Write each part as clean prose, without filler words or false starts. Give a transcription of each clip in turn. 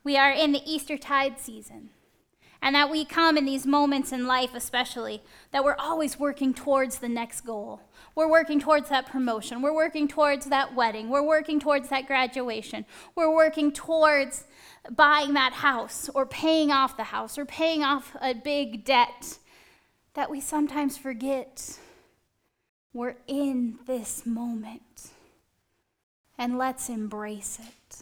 we are in the Eastertide season, and that we come in these moments in life especially, that we're always working towards the next goal. We're working towards that promotion. We're working towards that wedding. We're working towards that graduation. We're working towards buying that house or paying off the house or paying off a big debt, that we sometimes forget we're in this moment. And let's embrace it.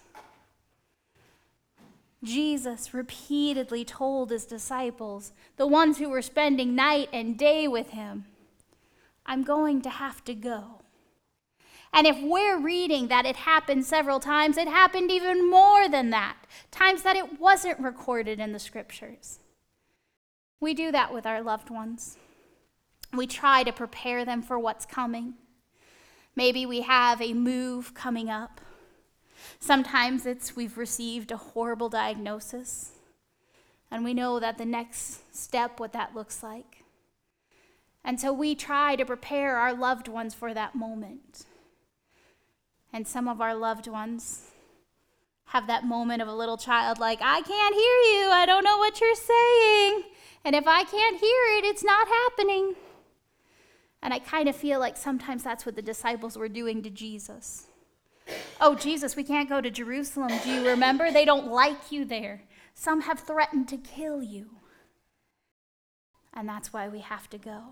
Jesus repeatedly told his disciples, the ones who were spending night and day with him, I'm going to have to go. And if we're reading that it happened several times, it happened even more than that, times that it wasn't recorded in the scriptures. We do that with our loved ones. We try to prepare them for what's coming. Maybe we have a move coming up. Sometimes we've received a horrible diagnosis, and we know that the next step, what that looks like. And so we try to prepare our loved ones for that moment. And some of our loved ones have that moment of a little child like, I can't hear you, I don't know what you're saying. And if I can't hear it, it's not happening. And I kind of feel like sometimes that's what the disciples were doing to Jesus. Oh, Jesus, we can't go to Jerusalem. Do you remember? They don't like you there. Some have threatened to kill you. And that's why we have to go.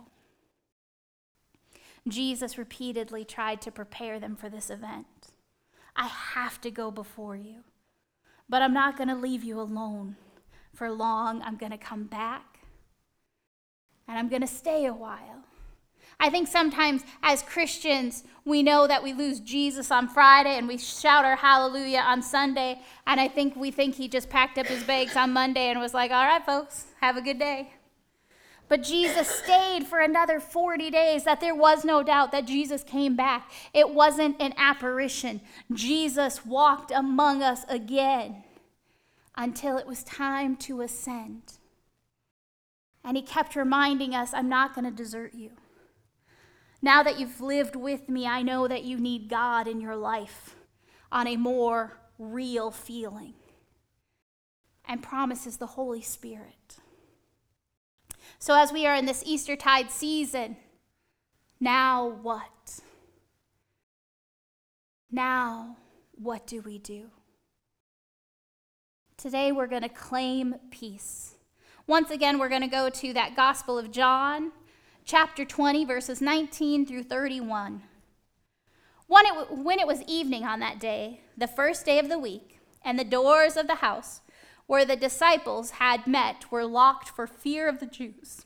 Jesus repeatedly tried to prepare them for this event. I have to go before you, but I'm not going to leave you alone for long. I'm going to come back, and I'm going to stay a while. I think sometimes as Christians, we know that we lose Jesus on Friday and we shout our hallelujah on Sunday. And we think he just packed up his bags on Monday and was like, all right, folks, have a good day. But Jesus stayed for another 40 days, that there was no doubt that Jesus came back. It wasn't an apparition. Jesus walked among us again until it was time to ascend. And he kept reminding us, I'm not going to desert you. Now that you've lived with me, I know that you need God in your life on a more real feeling, and promises the Holy Spirit. So as we are in this Eastertide season, now what? Now, what do we do? Today we're going to claim peace. Once again, we're going to go to that Gospel of John, chapter 20, verses 19 through 31. When it was evening on that day, the first day of the week, and the doors of the house where the disciples had met were locked for fear of the Jews,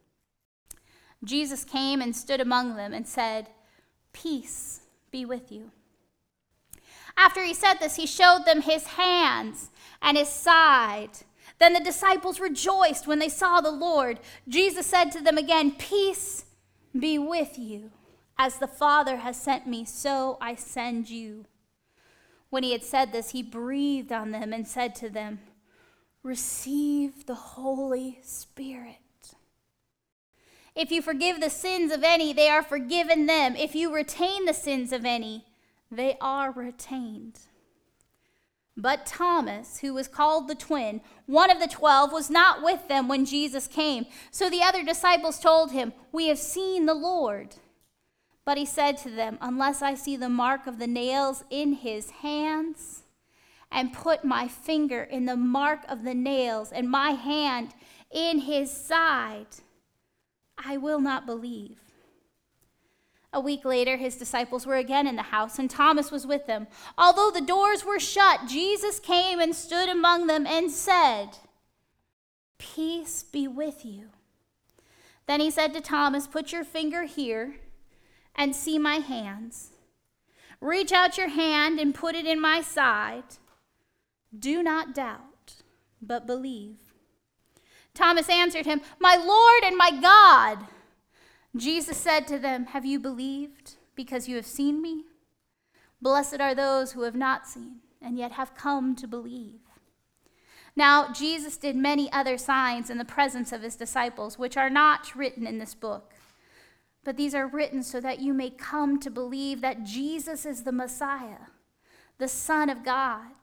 Jesus came and stood among them and said, "Peace be with you." After he said this, he showed them his hands and his side. Then the disciples rejoiced when they saw the Lord. Jesus said to them again, "Peace be with you. As the Father has sent me, so I send you." When he had said this, he breathed on them and said to them, "Receive the Holy Spirit. If you forgive the sins of any, they are forgiven them. If you retain the sins of any, they are retained." But Thomas, who was called the twin, one of the 12, was not with them when Jesus came. So the other disciples told him, "We have seen the Lord." But he said to them, "Unless I see the mark of the nails in his hands, and put my finger in the mark of the nails, and my hand in his side, I will not believe." A week later, his disciples were again in the house, and Thomas was with them. Although the doors were shut, Jesus came and stood among them and said, "Peace be with you." Then he said to Thomas, "Put your finger here and see my hands. Reach out your hand and put it in my side. Do not doubt, but believe." Thomas answered him, "My Lord and my God." Jesus said to them, "Have you believed because you have seen me? Blessed are those who have not seen and yet have come to believe." Now, Jesus did many other signs in the presence of his disciples, which are not written in this book. But these are written so that you may come to believe that Jesus is the Messiah, the Son of God,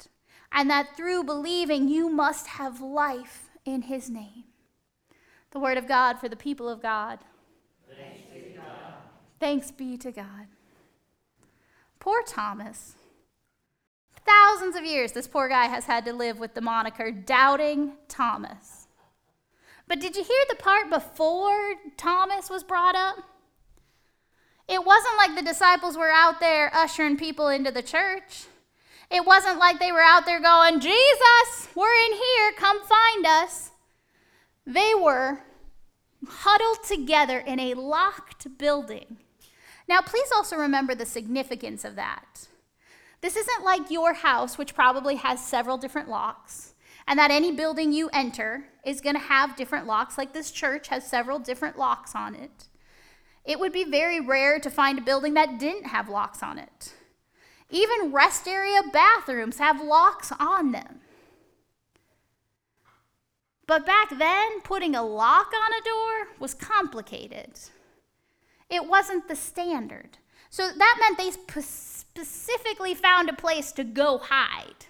and that through believing you must have life in his name. The word of God for the people of God. Thanks be to God. Thanks be to God. Poor Thomas. Thousands of years this poor guy has had to live with the moniker Doubting Thomas. But did you hear the part before Thomas was brought up? It wasn't like the disciples were out there ushering people into the church. It wasn't like they were out there going, Jesus, we're in here, come find us. They were huddled together in a locked building. Now, please also remember the significance of that. This isn't like your house, which probably has several different locks, and that any building you enter is going to have different locks, like this church has several different locks on it. It would be very rare to find a building that didn't have locks on it. Even rest area bathrooms have locks on them. But back then, putting a lock on a door was complicated. It wasn't the standard. So that meant they specifically found a place to go hide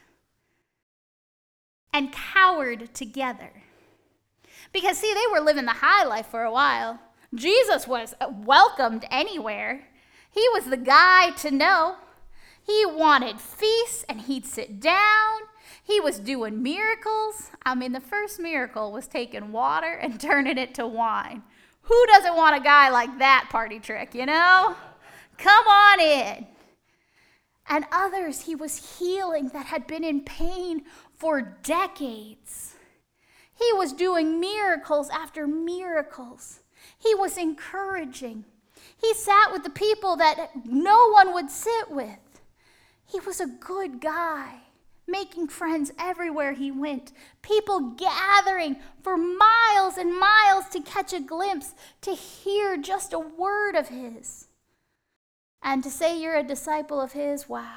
and cowered together. Because, see, they were living the high life for a while. Jesus was welcomed anywhere. He was the guy to know. He wanted feasts, and he'd sit down. He was doing miracles. I mean, the first miracle was taking water and turning it to wine. Who doesn't want a guy like that party trick, you know? Come on in. And others he was healing that had been in pain for decades. He was doing miracles after miracles. He was encouraging. He sat with the people that no one would sit with. He was a good guy, making friends everywhere he went. People gathering for miles and miles to catch a glimpse, to hear just a word of his. And to say you're a disciple of his, wow.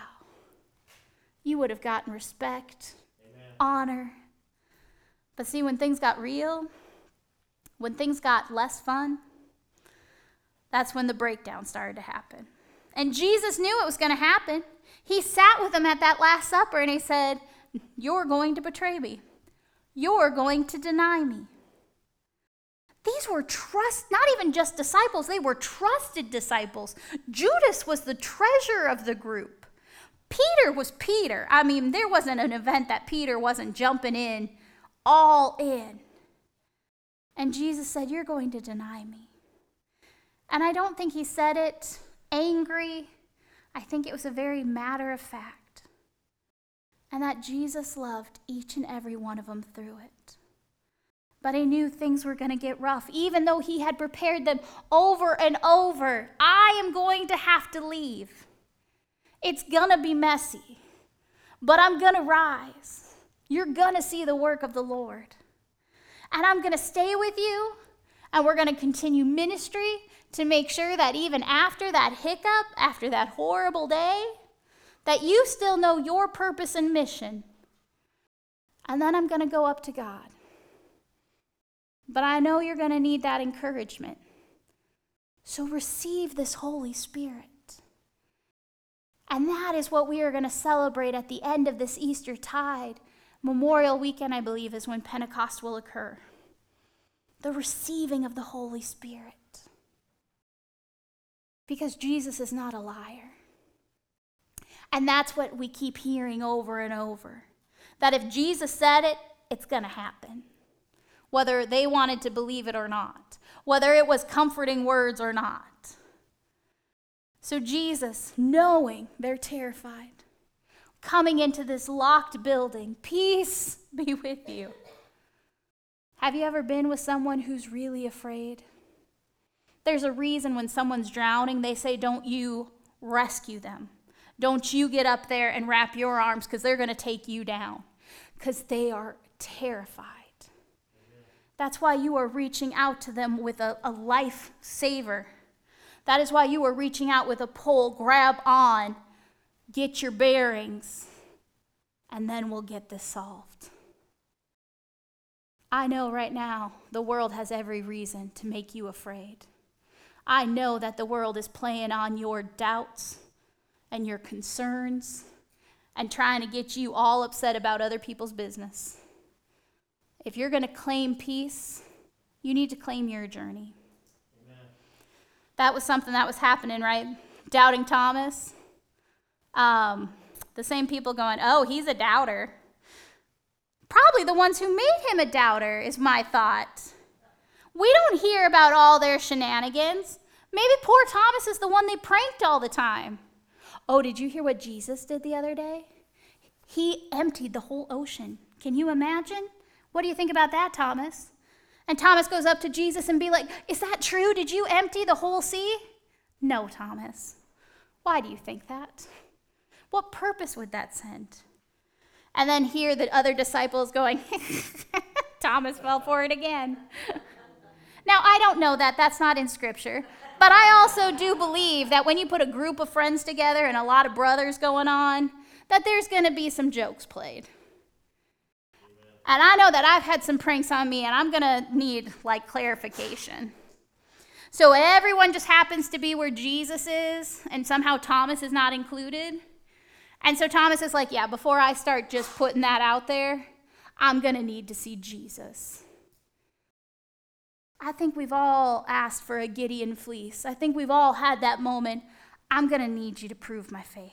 You would have gotten respect, amen, honor. But see, when things got real, when things got less fun, that's when the breakdown started to happen. And Jesus knew it was going to happen. He sat with them at that Last Supper and he said, you're going to betray me. You're going to deny me. These were not even just disciples, they were trusted disciples. Judas was the treasurer of the group. Peter was Peter. I mean, there wasn't an event that Peter wasn't jumping in, all in. And Jesus said, you're going to deny me. And I don't think he said it angry. I think it was a very matter of fact. And that Jesus loved each and every one of them through it. But he knew things were going to get rough, even though he had prepared them over and over. I am going to have to leave. It's going to be messy, but I'm going to rise. You're going to see the work of the Lord. And I'm going to stay with you, and we're going to continue ministry to make sure that even after that hiccup, after that horrible day, that you still know your purpose and mission. And then I'm going to go up to God. But I know you're going to need that encouragement. So receive this Holy Spirit. And that is what we are going to celebrate at the end of this Easter tide. Memorial Weekend, I believe, is when Pentecost will occur. The receiving of the Holy Spirit. Because Jesus is not a liar. And that's what we keep hearing over and over. That if Jesus said it, it's going to happen. Whether they wanted to believe it or not. Whether it was comforting words or not. So Jesus, knowing they're terrified, coming into this locked building, peace be with you. Have you ever been with someone who's really afraid? There's a reason when someone's drowning, they say, don't you rescue them. Don't you get up there and wrap your arms because they're going to take you down. Because they are terrified. That's why you are reaching out to them with a life saver. That is why you are reaching out with a pole, grab on, get your bearings, and then we'll get this solved. I know right now the world has every reason to make you afraid. I know that the world is playing on your doubts and your concerns and trying to get you all upset about other people's business. If you're going to claim peace, you need to claim your journey. Amen. That was something that was happening, right? Doubting Thomas. The same people going, oh, he's a doubter. Probably the ones who made him a doubter is my thought. We don't hear about all their shenanigans. Maybe poor Thomas is the one they pranked all the time. Oh, did you hear what Jesus did the other day? He emptied the whole ocean. Can you imagine? What do you think about that, Thomas? And Thomas goes up to Jesus and be like, is that true? Did you empty the whole sea? No, Thomas. Why do you think that? What purpose would that send? And then hear the other disciples going, Thomas fell for it again. Now, I don't know that. That's not in Scripture. But I also do believe that when you put a group of friends together and a lot of brothers going on, that there's going to be some jokes played. And I know that I've had some pranks on me, and I'm going to need, clarification. So everyone just happens to be where Jesus is, and somehow Thomas is not included. And so Thomas is like, yeah, before I start just putting that out there, I'm going to need to see Jesus. I think we've all asked for a Gideon fleece. I think we've all had that moment. I'm going to need you to prove my faith.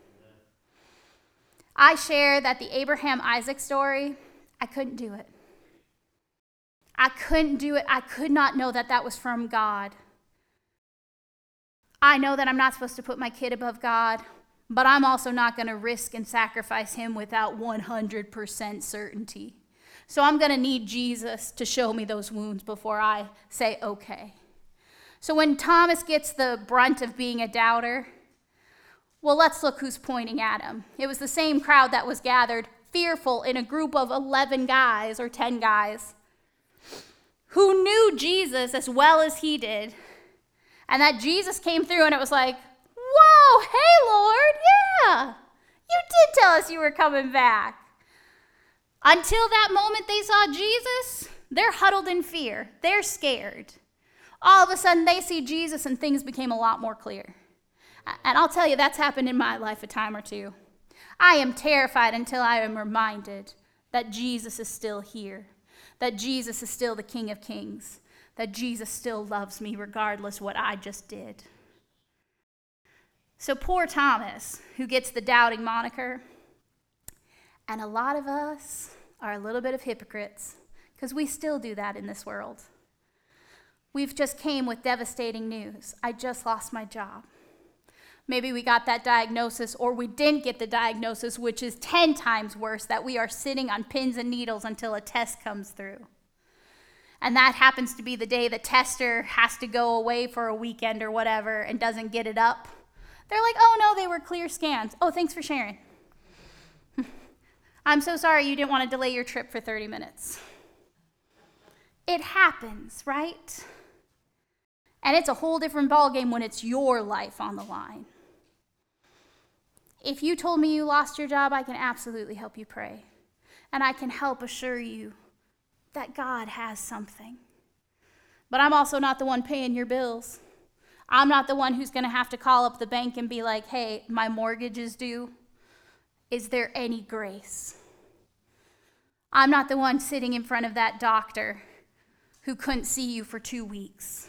I share that the Abraham-Isaac story, I couldn't do it. I couldn't do it. I could not know that that was from God. I know that I'm not supposed to put my kid above God, but I'm also not going to risk and sacrifice him without 100% certainty. So I'm going to need Jesus to show me those wounds before I say okay. So when Thomas gets the brunt of being a doubter, well, let's look who's pointing at him. It was the same crowd that was gathered, fearful, in a group of 11 guys or 10 guys who knew Jesus as well as he did. And that Jesus came through and it was like, whoa, hey, Lord, yeah, you did tell us you were coming back. Until that moment they saw Jesus, they're huddled in fear. They're scared. All of a sudden they see Jesus and things became a lot more clear. And I'll tell you, that's happened in my life a time or two. I am terrified until I am reminded that Jesus is still here, that Jesus is still the King of Kings, that Jesus still loves me regardless what I just did. So poor Thomas, who gets the doubting moniker, and a lot of us are a little bit of hypocrites because we still do that in this world. We've just came with devastating news. I just lost my job. Maybe we got that diagnosis or we didn't get the diagnosis, which is 10 times worse, that we are sitting on pins and needles until a test comes through. And that happens to be the day the tester has to go away for a weekend or whatever and doesn't get it up. They're like, oh no, they were clear scans. Oh, thanks for sharing. I'm so sorry you didn't want to delay your trip for 30 minutes. It happens, right? And it's a whole different ballgame when it's your life on the line. If you told me you lost your job, I can absolutely help you pray. And I can help assure you that God has something. But I'm also not the one paying your bills. I'm not the one who's going to have to call up the bank and be like, hey, my mortgage is due. Is there any grace? I'm not the one sitting in front of that doctor who couldn't see you for 2 weeks.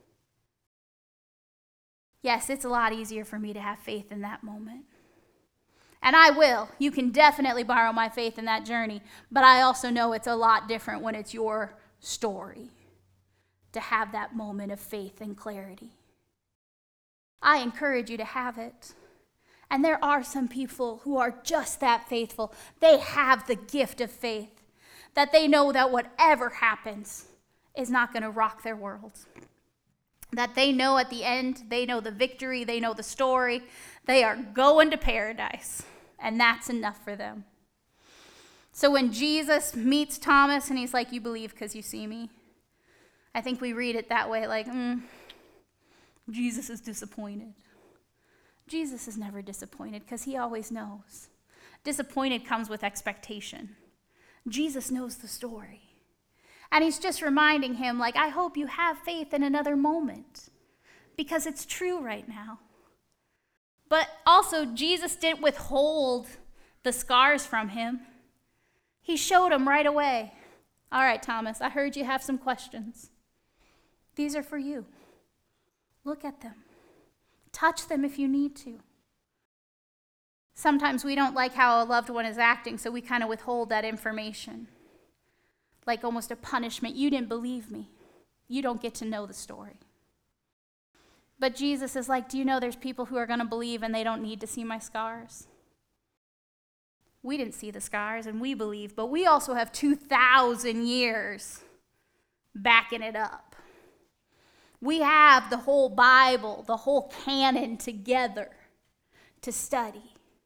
Yes, it's a lot easier for me to have faith in that moment. And I will. You can definitely borrow my faith in that journey, but I also know it's a lot different when it's your story to have that moment of faith and clarity. I encourage you to have it. And there are some people who are just that faithful. They have the gift of faith, that they know that whatever happens is not going to rock their world. That they know at the end, they know the victory, they know the story. They are going to paradise, and that's enough for them. So when Jesus meets Thomas and he's like, you believe because you see me, I think we read it that way, like, Jesus is disappointed. Jesus is never disappointed because he always knows. Disappointed comes with expectation. Jesus knows the story. And he's just reminding him, like, I hope you have faith in another moment because it's true right now. But also, Jesus didn't withhold the scars from him. He showed them right away. All right, Thomas, I heard you have some questions. These are for you. Look at them. Touch them if you need to. Sometimes we don't like how a loved one is acting, so we kind of withhold that information. Like almost a punishment. You didn't believe me. You don't get to know the story. But Jesus is like, do you know there's people who are going to believe and they don't need to see my scars? We didn't see the scars and we believe, but we also have 2,000 years backing it up. We have the whole Bible, the whole canon together to study.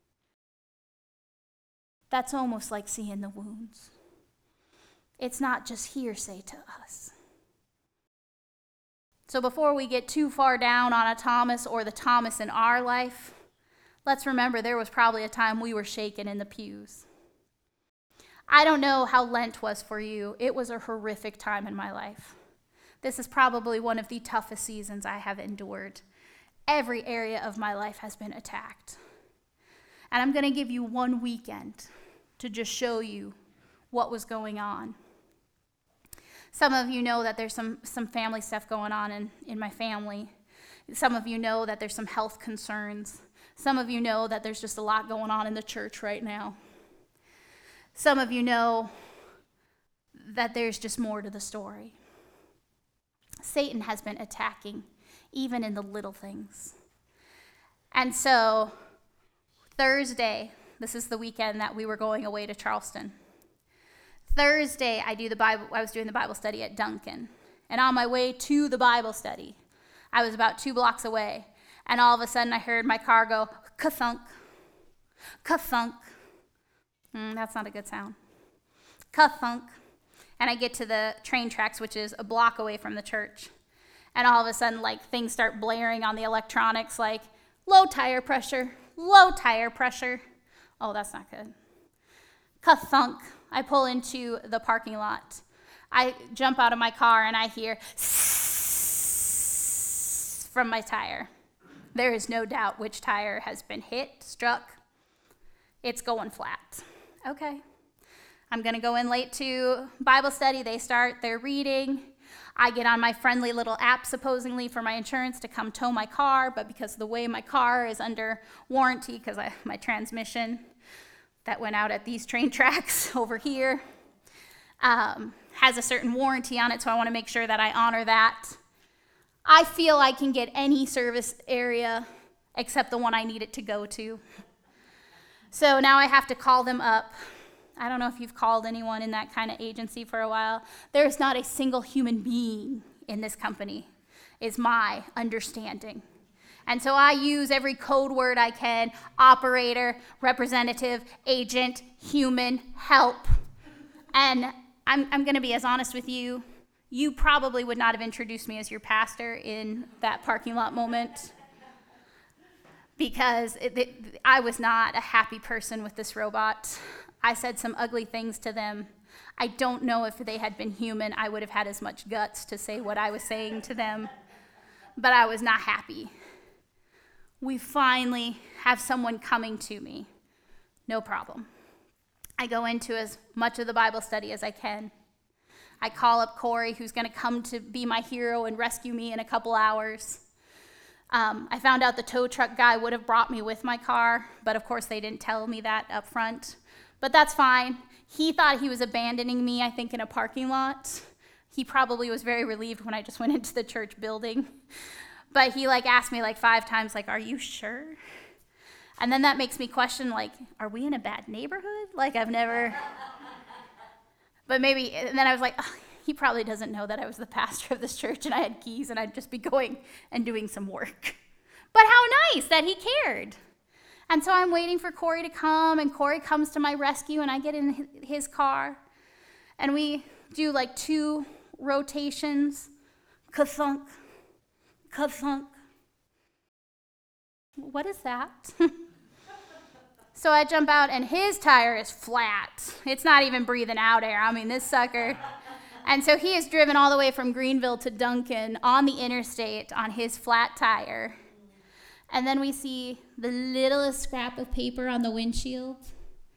That's almost like seeing the wounds. It's not just hearsay to us. So before we get too far down on a Thomas or the Thomas in our life, let's remember there was probably a time we were shaken in the pews. I don't know how Lent was for you. It was a horrific time in my life. This is probably one of the toughest seasons I have endured. Every area of my life has been attacked. And I'm going to give you one weekend to just show you what was going on. Some of you know that there's some family stuff going on in my family. Some of you know that there's some health concerns. Some of you know that there's just a lot going on in the church right now. Some of you know that there's just more to the story. Satan has been attacking even in the little things. And so Thursday, this is the weekend that we were going away to Charleston. Thursday, I was doing the Bible study at Duncan. And on my way to the Bible study, I was about 2 blocks away. And all of a sudden, I heard my car go, ka-thunk, ka-thunk. That's not a good sound. Ka-thunk. And I get to the train tracks, which is a block away from the church. And all of a sudden, like, things start blaring on the electronics, like, low tire pressure, low tire pressure. Oh, that's not good. Ka-thunk. I pull into the parking lot. I jump out of my car and I hear from my tire. There is no doubt which tire has been hit, struck. It's going flat. Okay. I'm going to go in late to Bible study. They start their reading. I get on my friendly little app, supposedly, for my insurance to come tow my car, but because of the way my car is under warranty, because my transmission that went out at these train tracks over here has a certain warranty on it, so I want to make sure that I honor that. I feel I can get any service area except the one I need it to go to. So now I have to call them up. I don't know if you've called anyone in that kind of agency for a while. There's not a single human being in this company, is my understanding. And so I use every code word I can: operator, representative, agent, human, help. And I'm going to be as honest with you. You probably would not have introduced me as your pastor in that parking lot moment, because I was not a happy person with this robot. I said some ugly things to them. I don't know if they had been human, I would have had as much guts to say what I was saying to them, but I was not happy. We finally have someone coming to me. No problem. I go into as much of the Bible study as I can. I call up Corey, who's going to come to be my hero and rescue me in a couple hours. I found out the tow truck guy would have brought me with my car, but of course they didn't tell me that up front. But that's fine. He thought he was abandoning me, I think, in a parking lot. He probably was very relieved when I just went into the church building. But he asked me 5 times, are you sure? And then that makes me question, are we in a bad neighborhood? I've never... But maybe, and then I was like, oh, he probably doesn't know that I was the pastor of this church and I had keys and I'd just be going and doing some work. But how nice that he cared. And so I'm waiting for Corey to come, and Corey comes to my rescue, and I get in his car, and we do 2 rotations. Ka-thunk, ka-thunk. What is that? So I jump out, and his tire is flat. It's not even breathing out air. I mean, this sucker. And so he is driven all the way from Greenville to Duncan on the interstate on his flat tire. And then we see the littlest scrap of paper on the windshield.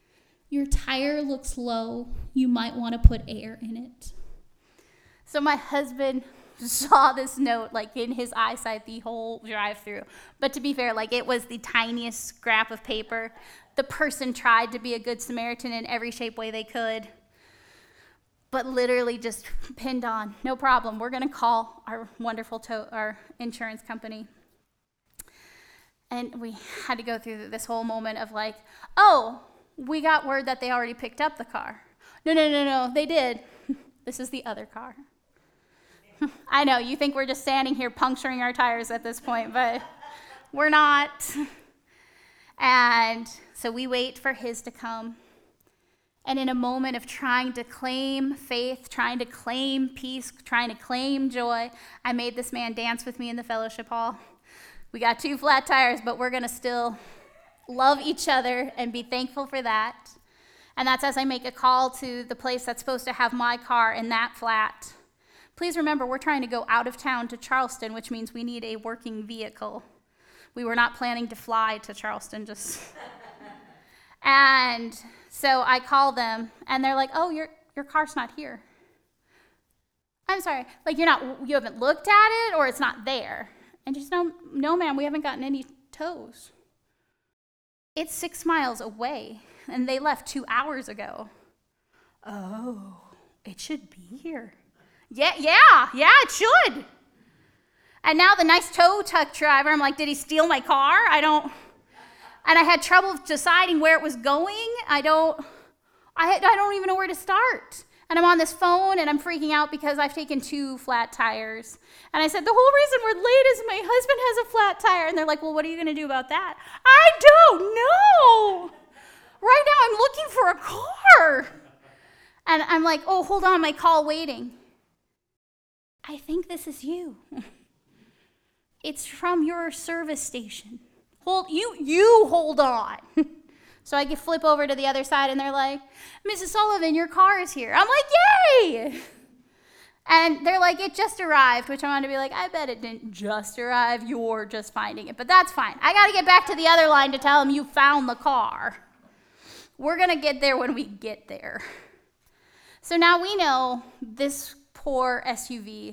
Your tire looks low. You might want to put air in it. So my husband saw this note like in his eyesight the whole drive-through. But to be fair, like it was the tiniest scrap of paper. The person tried to be a good Samaritan in every shape way they could, but literally just pinned on, no problem. We're going to call our wonderful our insurance company. And we had to go through this whole moment of like, oh, we got word that they already picked up the car. No, they did. This is the other car. I know, you think we're just standing here puncturing our tires at this point, but we're not. And so we wait for his to come. And in a moment of trying to claim faith, trying to claim peace, trying to claim joy, I made this man dance with me in the fellowship hall. We got 2 flat tires, but we're going to still love each other and be thankful for that. And that's as I make a call to the place that's supposed to have my car in that flat. Please remember, we're trying to go out of town to Charleston, which means we need a working vehicle. We were not planning to fly to Charleston, just... And so I call them, and they're like, oh, your car's not here. I'm sorry, like you haven't looked at it, or it's not there? And just, no, ma'am, we haven't gotten any tows. It's 6 miles away, and they left 2 hours ago. Oh, it should be here. Yeah, it should. And now the nice tow truck driver, I'm like, did he steal my car? And I had trouble deciding where it was going. I don't even know where to start. And I'm on this phone, and I'm freaking out because I've taken 2 flat tires. And I said, the whole reason we're late is my husband has a flat tire. And they're like, well, what are you going to do about that? I don't know. Right now I'm looking for a car. And I'm like, oh, hold on, my call waiting. I think this is you. It's from your service station. You hold on. So I flip over to the other side, and they're like, Mrs. Sullivan, your car is here. I'm like, yay! And they're like, it just arrived, which I wanted to be like, I bet it didn't just arrive. You're just finding it. But that's fine. I got to get back to the other line to tell them you found the car. We're going to get there when we get there. So now we know this poor SUV,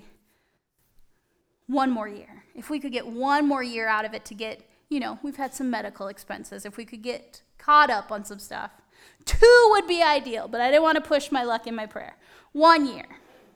1 more year. If we could get 1 more year out of it to get, we've had some medical expenses. If we could get caught up on some stuff, 2 would be ideal, but I didn't want to push my luck in my prayer. 1 year.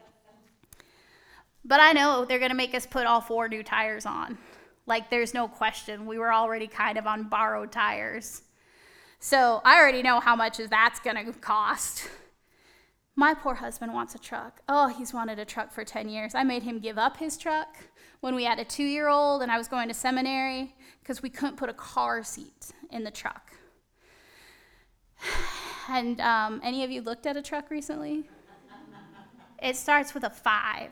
But I know they're going to make us put all 4 new tires on. Like, there's no question. We were already kind of on borrowed tires. So I already know how much that's going to cost. My poor husband wants a truck. Oh, he's wanted a truck for 10 years. I made him give up his truck when we had a 2-year-old and I was going to seminary because we couldn't put a car seat in the truck. And any of you looked at a truck recently? It starts with a 5.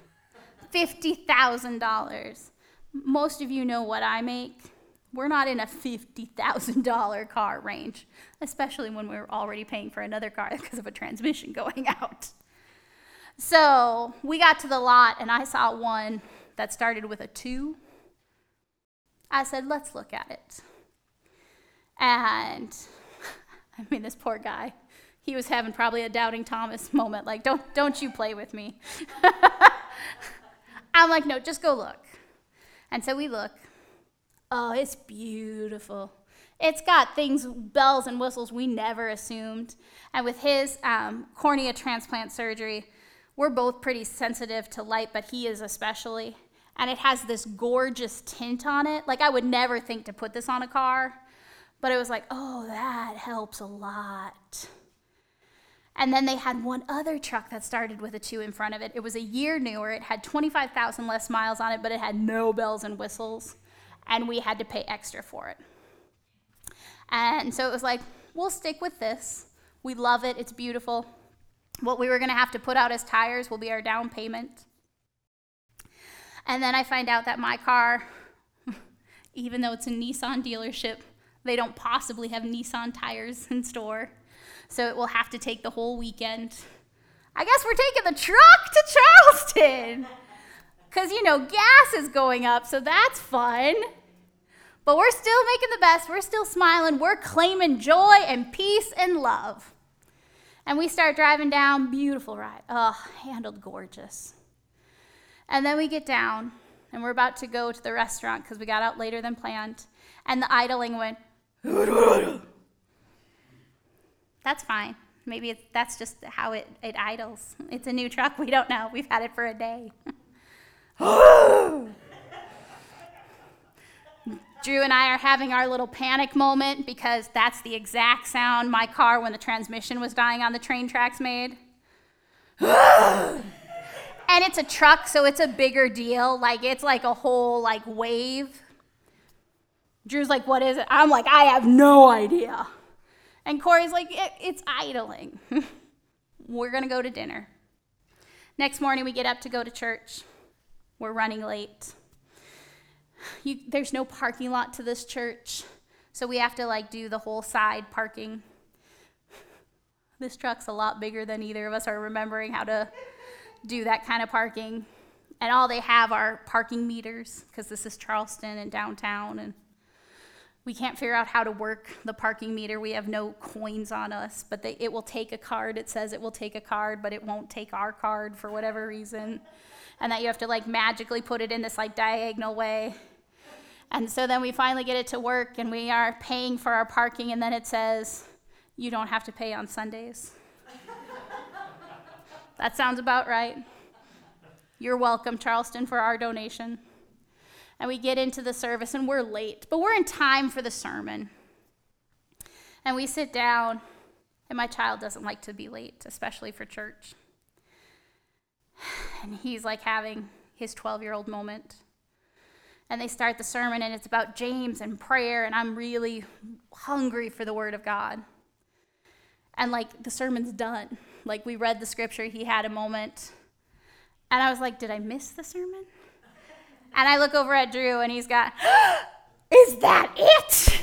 $50,000. Most of you know what I make. We're not in a $50,000 car range, especially when we're already paying for another car because of a transmission going out. So we got to the lot, and I saw one that started with a 2. I said, let's look at it. And this poor guy, he was having probably a doubting Thomas moment, like, don't you play with me. I'm like, no, just go look. And so we look. Oh, it's beautiful. It's got things, bells and whistles we never assumed. And with his cornea transplant surgery, we're both pretty sensitive to light, but he is especially. And it has this gorgeous tint on it. Like, I would never think to put this on a car. But it was like, oh, that helps a lot. And then they had one other truck that started with a 2 in front of it. It was a year newer. It had 25,000 less miles on it, but it had no bells and whistles. And we had to pay extra for it. And so it was like, we'll stick with this. We love it. It's beautiful. What we were going to have to put out as tires will be our down payment. And then I find out that my car, even though it's a Nissan dealership, they don't possibly have Nissan tires in store. So it will have to take the whole weekend. I guess we're taking the truck to Charleston. Because, gas is going up, so that's fun. But we're still making the best. We're still smiling. We're claiming joy and peace and love. And we start driving down. Beautiful ride. Oh, handled gorgeous. And then we get down, and we're about to go to the restaurant because we got out later than planned. And the idling went, that's fine. Maybe that's just how it idles. It's a new truck. We don't know. We've had it for a day. Drew and I are having our little panic moment because that's the exact sound my car when the transmission was dying on the train tracks made. And it's a truck, so it's a bigger deal. Like, it's like a whole, like, wave. Drew's like, what is it? I'm like, I have no idea. And Corey's like, it's idling. We're going to go to dinner. Next morning, we get up to go to church. We're running late. There's no parking lot to this church, so we have to, like, do the whole side parking. This truck's a lot bigger than either of us are remembering how to do that kind of parking. And all they have are parking meters, because this is Charleston and downtown, and we can't figure out how to work the parking meter. We have no coins on us, but it will take a card. It says it will take a card, but it won't take our card for whatever reason. And that you have to, like, magically put it in this, like, diagonal way. And so then we finally get it to work, and we are paying for our parking, and then it says, you don't have to pay on Sundays. That sounds about right. You're welcome, Charleston, for our donation. And we get into the service, and we're late, but we're in time for the sermon. And we sit down, and my child doesn't like to be late, especially for church. And he's, like, having his 12-year-old moment. And they start the sermon, and it's about James and prayer, and I'm really hungry for the Word of God. And, like, the sermon's done. Like, we read the scripture, he had a moment. And I was like, did I miss the sermon? And I look over at Drew, and he's got, is that it?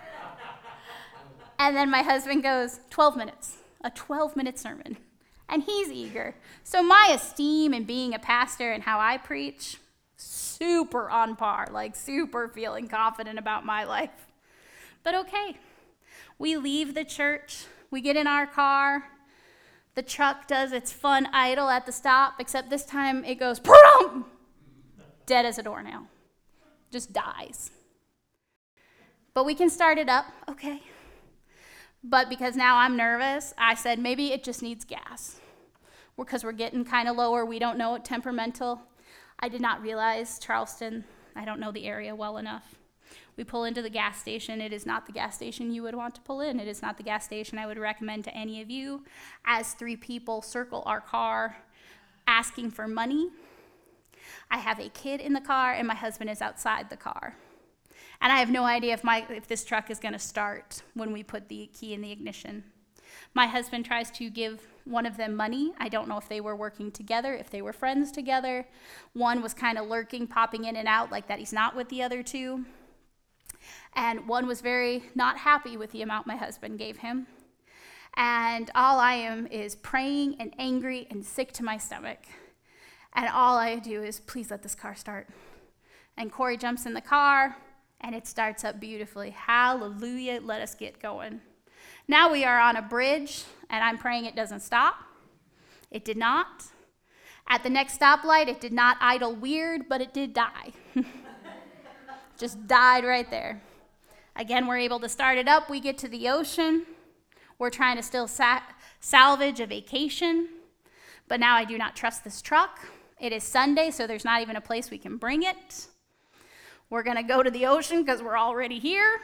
And then my husband goes, 12 minutes, a 12-minute sermon. And he's eager. So my esteem in being a pastor and how I preach, super on par, like super feeling confident about my life. But okay, we leave the church, we get in our car, the truck does its fun idle at the stop, except this time it goes, dead as a doornail, just dies. But we can start it up, okay. But because now I'm nervous, I said maybe it just needs gas. Because we're getting kind of lower, we don't know it, temperamental. I did not realize Charleston, I don't know the area well enough. We pull into the gas station. It is not the gas station you would want to pull in. It is not the gas station I would recommend to any of you. As 3 people circle our car asking for money. I have a kid in the car, and my husband is outside the car. And I have no idea if this truck is going to start when we put the key in the ignition. My husband tries to give one of them money. I don't know if they were working together, if they were friends together. One was kind of lurking, popping in and out like that he's not with the other two. And one was very not happy with the amount my husband gave him. And all I am is praying and angry and sick to my stomach. And all I do is, please let this car start. And Corey jumps in the car, and it starts up beautifully. Hallelujah, let us get going. Now we are on a bridge, and I'm praying it doesn't stop. It did not. At the next stoplight, it did not idle weird, but it did die. Just died right there. Again, we're able to start it up. We get to the ocean. We're trying to still salvage a vacation, but now I do not trust this truck. It is Sunday, so there's not even a place we can bring it. We're going to go to the ocean because we're already here.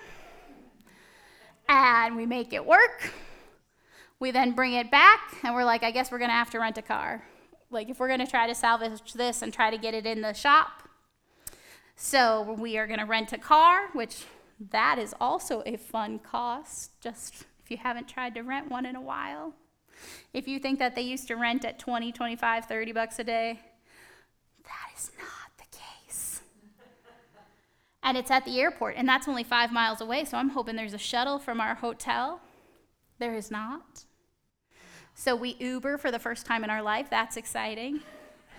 And we make it work. We then bring it back, and we're like, I guess we're going to have to rent a car. Like, if we're going to try to salvage this and try to get it in the shop. So we are going to rent a car, which that is also a fun cost, just if you haven't tried to rent one in a while. If you think that they used to rent at $20, $25, $30 a day, that is not the case. And it's at the airport, and that's only 5 miles away, so I'm hoping there's a shuttle from our hotel. There is not. So we Uber for the first time in our life. That's exciting.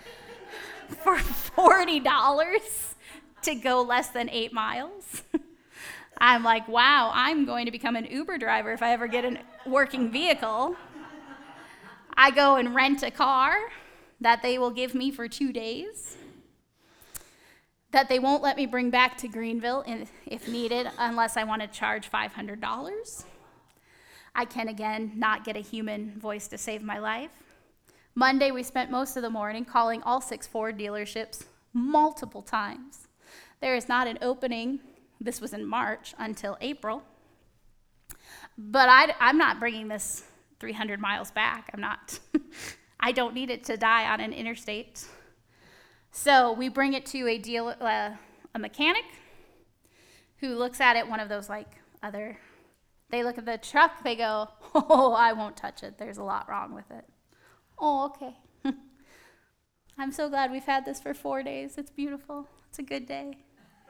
For $40 to go less than 8 miles. I'm like, wow, I'm going to become an Uber driver if I ever get a working vehicle. I go and rent a car that they will give me for 2 days, that they won't let me bring back to Greenville if needed unless I want to charge $500. I can, again, not get a human voice to save my life. Monday, we spent most of the morning calling all 6 Ford dealerships multiple times. There is not an opening, this was in March, until April. But I'm not bringing this 300 miles back. I'm not. I don't need it to die on an interstate. So we bring it to a mechanic who looks at it, one of those they look at the truck, they go, oh, I won't touch it. There's a lot wrong with it. Oh, okay. I'm so glad we've had this for 4 days. It's beautiful. It's a good day.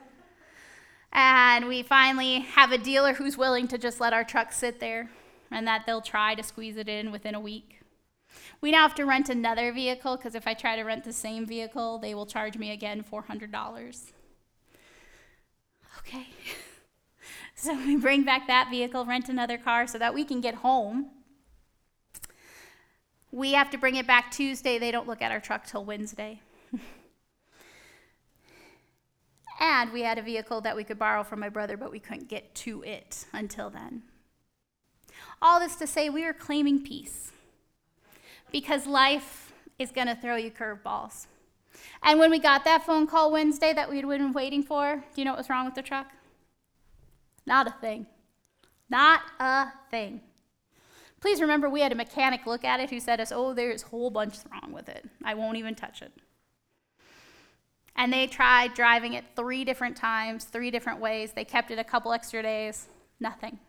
And we finally have a dealer who's willing to just let our truck sit there and that they'll try to squeeze it in within a week. We now have to rent another vehicle because if I try to rent the same vehicle, they will charge me again $400. Okay. So we bring back that vehicle, rent another car so that we can get home. We have to bring it back Tuesday. They don't look at our truck till Wednesday. And we had a vehicle that we could borrow from my brother, but we couldn't get to it until then. All this to say we are claiming peace because life is going to throw you curveballs. And when we got that phone call Wednesday that we'd been waiting for, do you know what was wrong with the truck? Not a thing. Not a thing. Please remember we had a mechanic look at it who said to us, oh, there's a whole bunch wrong with it. I won't even touch it. And they tried driving it 3 different times, 3 different ways. They kept it a couple extra days. Nothing.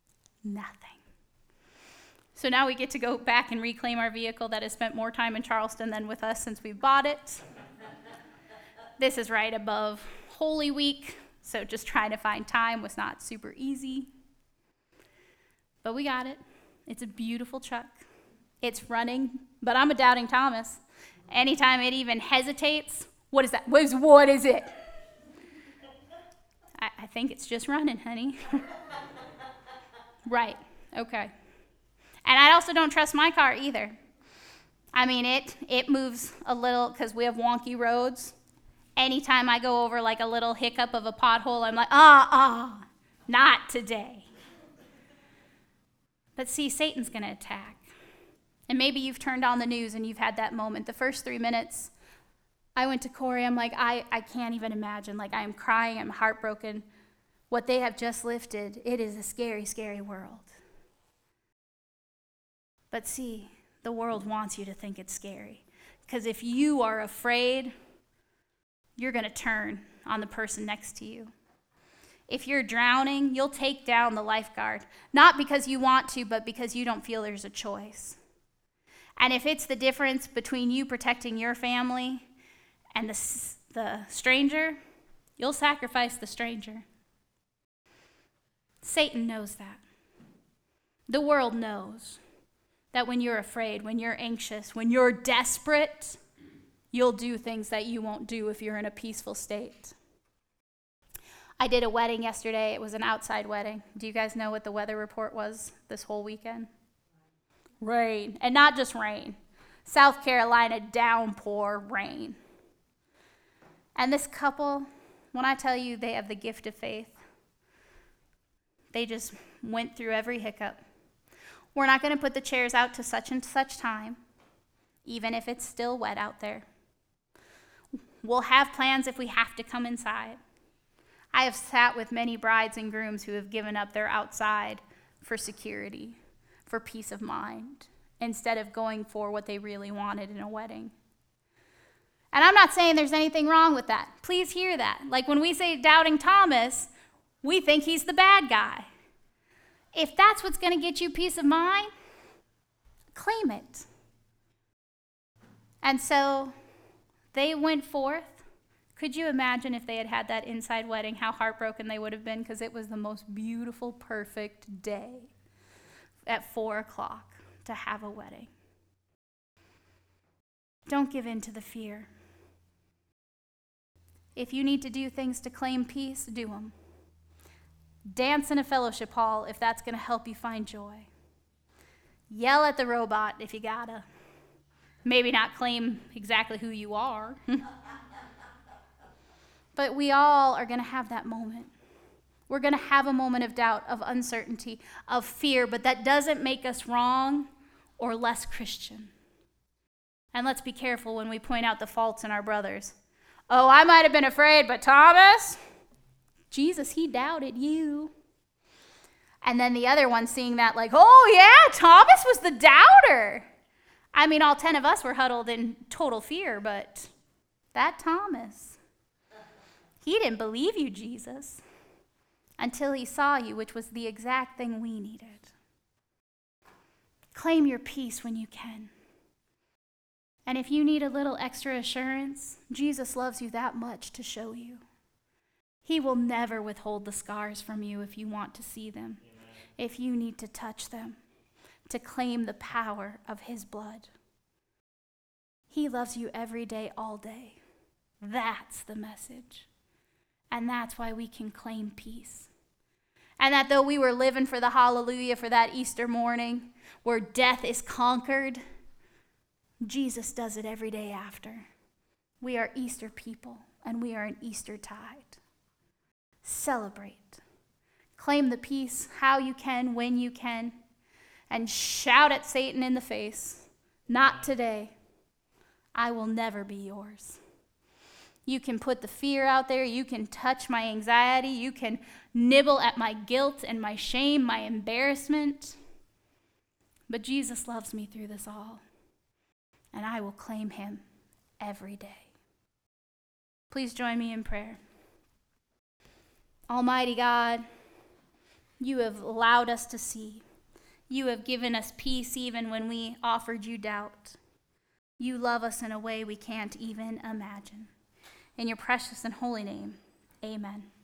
So now we get to go back and reclaim our vehicle that has spent more time in Charleston than with us since we bought it. This is right above Holy Week, so just trying to find time was not super easy. But we got it. It's a beautiful truck. It's running, but I'm a doubting Thomas. Anytime it even hesitates, what is that? What is it? I think it's just running, honey. Right, okay. And I also don't trust my car either. I mean, it moves a little because we have wonky roads. Anytime I go over like a little hiccup of a pothole, I'm like, not today. But see, Satan's going to attack. And maybe you've turned on the news and you've had that moment. The first 3 minutes, I went to Corey. I'm like, I can't even imagine. Like, I'm crying. I'm heartbroken. What they have just lifted, it is a scary, scary world. But see, the world wants you to think it's scary. Because if you are afraid, you're going to turn on the person next to you. If you're drowning, you'll take down the lifeguard. Not because you want to, but because you don't feel there's a choice. And if it's the difference between you protecting your family and the stranger, you'll sacrifice the stranger. Satan knows that. The world knows that when you're afraid, when you're anxious, when you're desperate, you'll do things that you won't do if you're in a peaceful state. I did a wedding yesterday. It was an outside wedding. Do you guys know what the weather report was this whole weekend? Rain. And not just rain. South Carolina downpour rain. And this couple, when I tell you they have the gift of faith, they just went through every hiccup. We're not going to put the chairs out to such and such time, even if it's still wet out there. We'll have plans if we have to come inside. I have sat with many brides and grooms who have given up their outside for security, for peace of mind, instead of going for what they really wanted in a wedding. And I'm not saying there's anything wrong with that. Please hear that. Like when we say doubting Thomas, we think he's the bad guy. If that's what's going to get you peace of mind, claim it. And so they went forth. Could you imagine if they had had that inside wedding, how heartbroken they would have been? Because it was the most beautiful, perfect day at 4:00 to have a wedding. Don't give in to the fear. If you need to do things to claim peace, do them. Dance in a fellowship hall if that's going to help you find joy. Yell at the robot if you gotta. Maybe not claim exactly who you are. But we all are going to have that moment. We're going to have a moment of doubt, of uncertainty, of fear, but that doesn't make us wrong or less Christian. And let's be careful when we point out the faults in our brothers. Oh, I might have been afraid, but Thomas, Jesus, he doubted you. And then the other one seeing that like, oh yeah, Thomas was the doubter. I mean, all 10 of us were huddled in total fear, but that Thomas, he didn't believe you, Jesus, until he saw you, which was the exact thing we needed. Claim your peace when you can. And if you need a little extra assurance, Jesus loves you that much to show you. He will never withhold the scars from you if you want to see them, if you need to touch them, to claim the power of his blood. He loves you every day, all day. That's the message. And that's why we can claim peace. And that though we were living for the hallelujah for that Easter morning, where death is conquered, Jesus does it every day after. We are Easter people, and we are an Easter tide. Celebrate. Claim the peace how you can, when you can, and shout at Satan in the face, not today. I will never be yours. You can put the fear out there. You can touch my anxiety. You can nibble at my guilt and my shame, my embarrassment. But Jesus loves me through this all, and I will claim him every day. Please join me in prayer. Almighty God, you have allowed us to see. You have given us peace even when we offered you doubt. You love us in a way we can't even imagine. In your precious and holy name, amen.